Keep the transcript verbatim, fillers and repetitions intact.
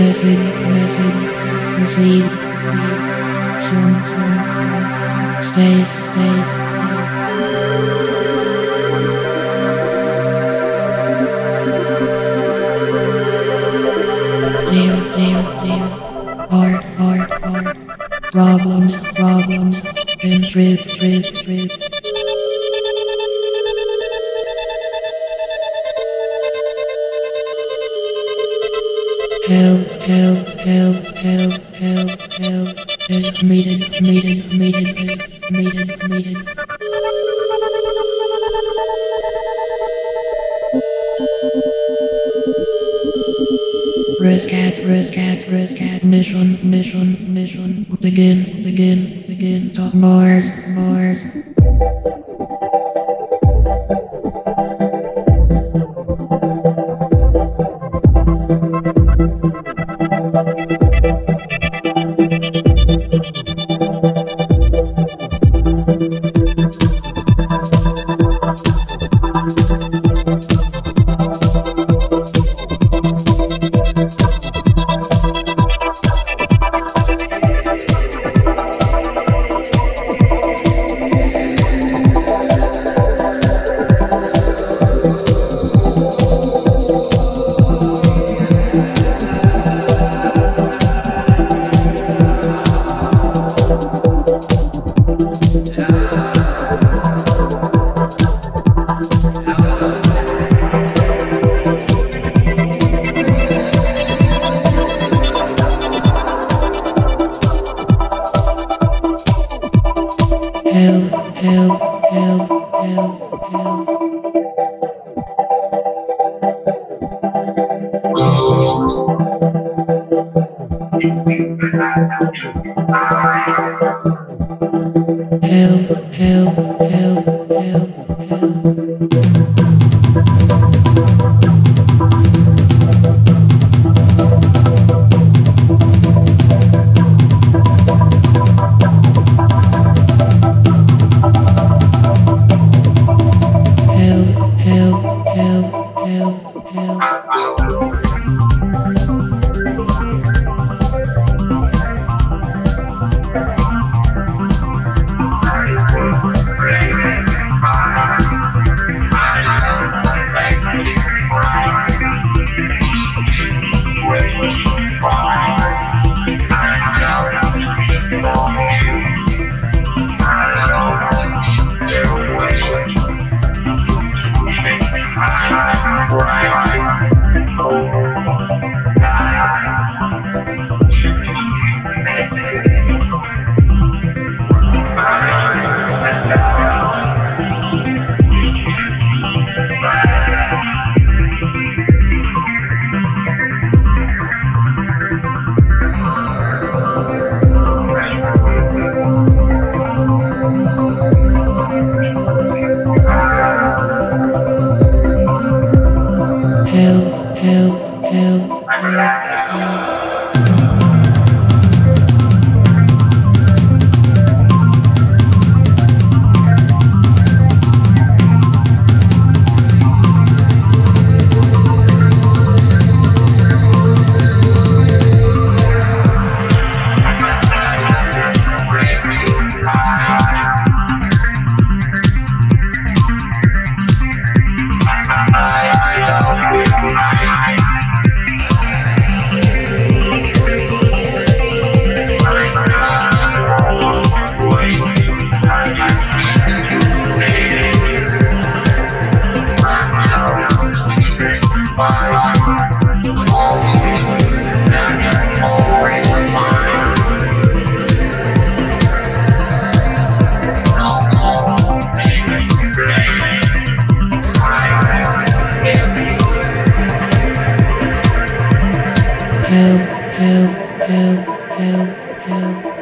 message, message, received, received, from, from, from, space, space, space. Clear, clear, clear, hard, hard, hard, problems, problems, and trip, trip, trip. Help, help, help, help, help, help, is needed, needed, needed, is needed, needed. Rescat, rescat, rescat, mission, mission, mission, begin, begin, begin, to Mars, Mars. Help, help, help, help, help. Help, help, help, help, help, help, help, help, help.